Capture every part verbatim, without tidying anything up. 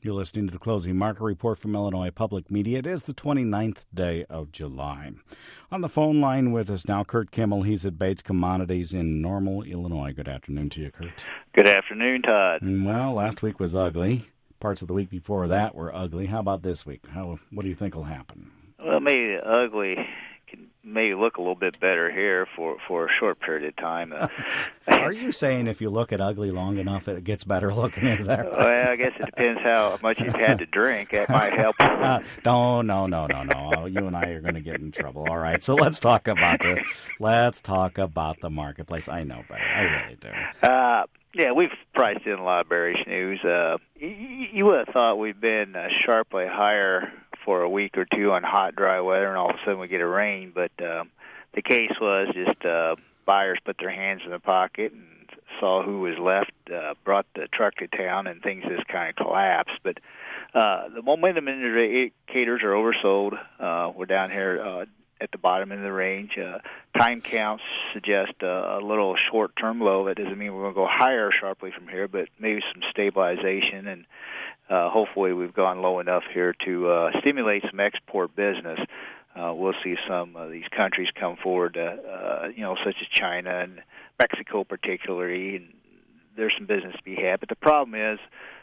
You're listening to the Closing Market Report from Illinois Public Media. It is the twenty-ninth day of July. On the phone line with us now, Kurt Kimmel. He's at Bates Commodities in Normal, Illinois. Good afternoon to you, Kurt. Good afternoon, Todd. Well, last week was ugly. Parts of the week before that were ugly. How about this week? How? What do you think will happen? Well, maybe ugly can maybe look a little bit better here for, for a short period of time. Uh, Are you saying if you look at ugly long enough, it gets better looking? Is that right? Well, I guess it depends how much you've had to drink. That might help. Uh, no, no, no, no, no. You and I are going to get in trouble. All right, so let's talk about the let's talk about the marketplace. I know better. I really do. Uh, yeah, we've priced in a lot of bearish news. Uh, you, you would have thought we've been uh, sharply higher for a week or two on hot, dry weather, and all of a sudden we get a rain. But um, the case was just uh, buyers put their hands in their pocket and saw who was left, uh, brought the truck to town, and things just kind of collapsed. But uh, the momentum indicators are oversold. Uh, we're down here uh, at the bottom end of the range. Uh, time counts suggest uh, a little short-term low. That doesn't mean we're going to go higher sharply from here, but maybe some stabilization, and uh, hopefully we've gone low enough here to uh, stimulate some export business. Uh, we'll see some of these countries come forward, uh, uh, you know, such as China and Mexico particularly, and there's some business to be had. But the problem is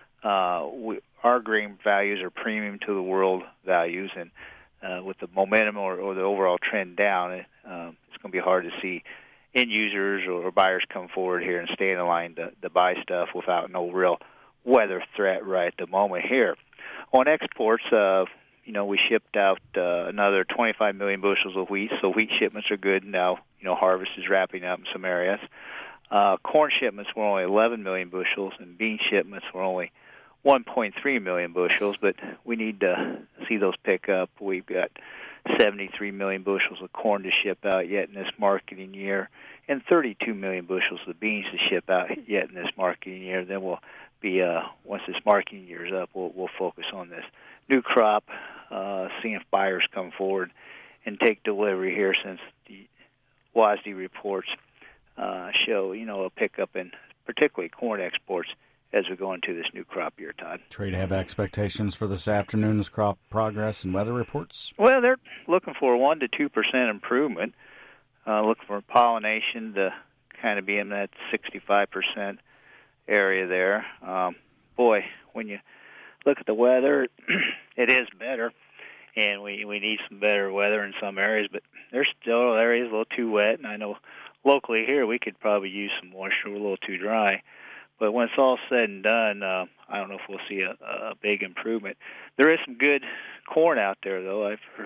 uh, we, our grain values are premium to the world values, and uh, with the momentum or, or the overall trend down, it, um, it's going to be hard to see end users or buyers come forward here and stay in the line to, to buy stuff without no real weather threat right at the moment here. On exports, uh, you know, we shipped out uh, another twenty-five million bushels of wheat, so wheat shipments are good now. You know, harvest is wrapping up in some areas. Uh, corn shipments were only eleven million bushels, and bean shipments were only one point three million bushels, but we need to see those pick up. We've got seventy-three million bushels of corn to ship out yet in this marketing year, and thirty-two million bushels of beans to ship out yet in this marketing year. Then we'll be, uh, once this marketing year is up, we'll, we'll focus on this new crop, uh, seeing if buyers come forward and take delivery here, since the W A S D reports uh, show, you know, a pickup in particularly corn exports as we go into this new crop year, Todd. Trade have expectations for this afternoon's crop progress and weather reports? Well, they're looking for a one to two percent improvement, uh, looking for pollination to kind of be in that sixty-five percent area there. Um, boy, when you look at the weather, it is better, and we we need some better weather in some areas, but there's still areas a little too wet, and I know locally here we could probably use some moisture. We're a little too dry. But when it's all said and done, uh, I don't know if we'll see a, a big improvement. There is some good corn out there, though. I've heard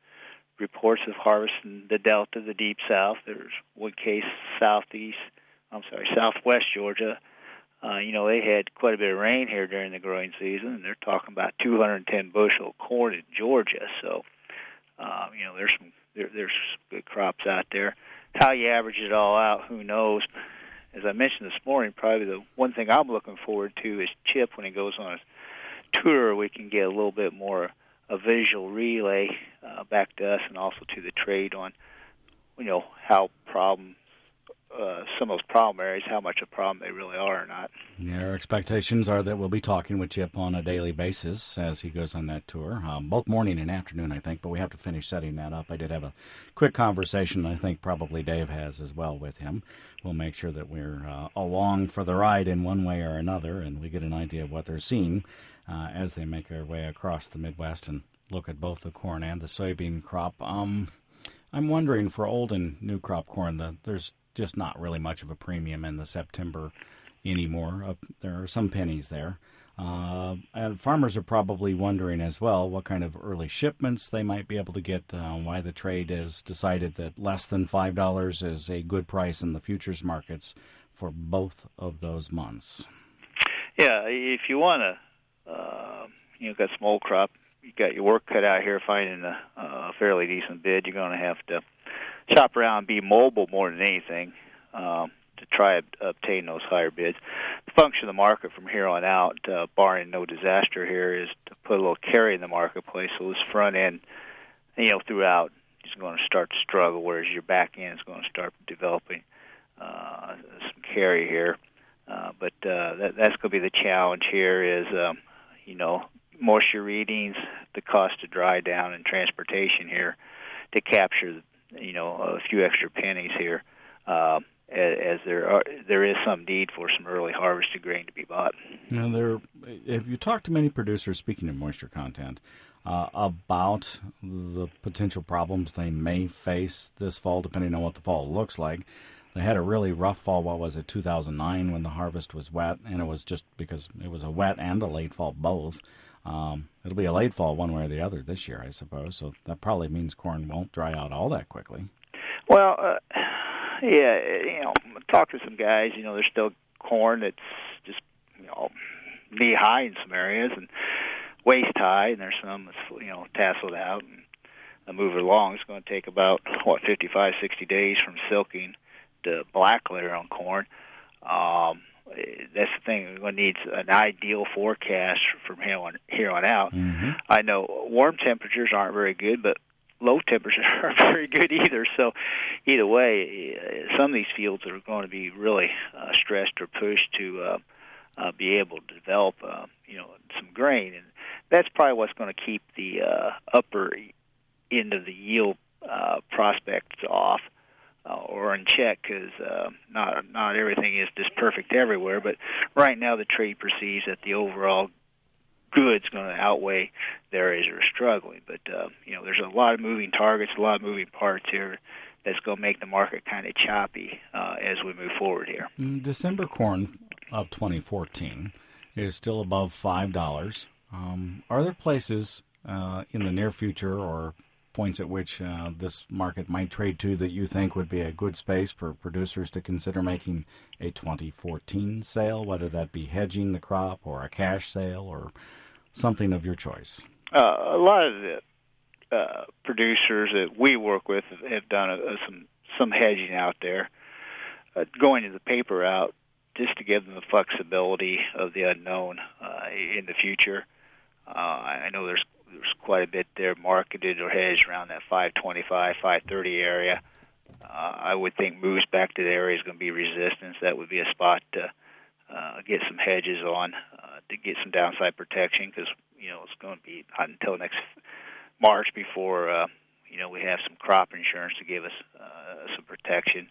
reports of harvesting the Delta, the Deep South. There's one case southeast, I'm sorry, southwest Georgia. Uh, you know, they had quite a bit of rain here during the growing season, and they're talking about two hundred ten bushel of corn in Georgia. So, uh, you know, there's some there, there's good crops out there. How you average it all out, who knows? As I mentioned this morning, probably the one thing I'm looking forward to is Chip, when he goes on his tour, we can get a little bit more a visual relay uh, back to us and also to the trade on, you know, how problem uh, some of those problem areas, how much a problem they really are or not. Yeah, our expectations are that we'll be talking with Chip on a daily basis as he goes on that tour, um, both morning and afternoon, I think, but we have to finish setting that up. I did have a quick conversation, I think probably Dave has as well with him. We'll make sure that we're uh, along for the ride in one way or another, and we get an idea of what they're seeing uh, as they make their way across the Midwest and look at both the corn and the soybean crop. Um, I'm wondering, for old and new crop corn, the, there's just not really much of a premium in the September anymore. Uh, there are some pennies there. Uh, and farmers are probably wondering as well what kind of early shipments they might be able to get, uh, why the trade has decided that less than five dollars is a good price in the futures markets for both of those months. Yeah, if you want to, uh, you know, got some old crop, you got your work cut out here finding a, a fairly decent bid. You're going to have to shop around and be mobile more than anything um, to try to obtain those higher bids. The function of the market from here on out, uh, barring no disaster here, is to put a little carry in the marketplace. So this front end, you know, throughout is going to start to struggle, whereas your back end is going to start developing uh, some carry here. Uh, but uh, that, that's going to be the challenge here is, um, you know, moisture readings, the cost to dry down and transportation here to capture, you know, a few extra pennies here, uh, as, as there are there is some need for some early harvested grain to be bought. Now, there, if you talk to many producers, speaking of moisture content, uh, about the potential problems they may face this fall, depending on what the fall looks like. They had a really rough fall, what was it, two thousand nine, when the harvest was wet, and it was just because it was a wet and a late fall both. Um, it'll be a late fall one way or the other this year, I suppose, so that probably means corn won't dry out all that quickly. Well, uh, yeah, you know, talk to some guys, you know, there's still corn that's just, you know, knee-high in some areas and waist-high, and there's some that's, you know, tasseled out and uh, move along. It's going to take about, what, fifty-five, sixty days from silking to black layer on corn. Um, that's the thing. We're going to need an ideal forecast from here on, here on out. Mm-hmm. I know warm temperatures aren't very good, but low temperatures aren't very good either. So either way, some of these fields are going to be really uh, stressed or pushed to uh, uh, be able to develop, uh, you know, some grain. And that's probably what's going to keep the uh, upper end of the yield uh, prospects off. Uh, or in check, because uh, not not everything is just perfect everywhere. But right now, the trade perceives that the overall good's going to outweigh the areas that are struggling. But uh, you know, there's a lot of moving targets, a lot of moving parts here that's going to make the market kind of choppy uh, as we move forward here. December corn of twenty fourteen is still above five dollars. Um, are there places uh, in the near future or points at which uh, this market might trade to that you think would be a good space for producers to consider making a twenty fourteen sale, whether that be hedging the crop or a cash sale or something of your choice? Uh, a lot of the uh, producers that we work with have done a, a, some, some hedging out there, uh, going to the paper route just to give them the flexibility of the unknown uh, in the future. Uh, I know there's There's quite a bit there marketed or hedged around that five twenty-five, five thirty area. Uh, I would think moves back to the area is going to be resistance. That would be a spot to uh, get some hedges on uh, to get some downside protection because, you know, it's going to be not until next March before, uh, you know, we have some crop insurance to give us uh, some protection.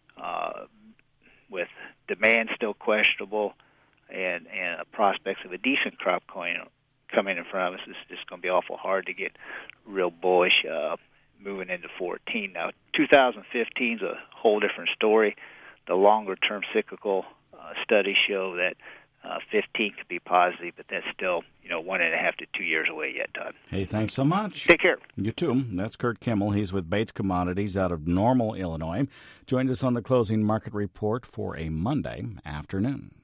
Uh, with demand still questionable and, and prospects of a decent crop going coming in front of us, it's just going to be awful hard to get real bullish uh, moving into fourteen. Now, two thousand fifteen is a whole different story. The longer-term cyclical uh, studies show that uh, fifteen could be positive, but that's still, you know, one and a half to two years away yet, Todd. Hey, thanks so much. Take care. You too. That's Kurt Kimmel. He's with Bates Commodities out of Normal, Illinois. Joined us on the Closing Market Report for a Monday afternoon.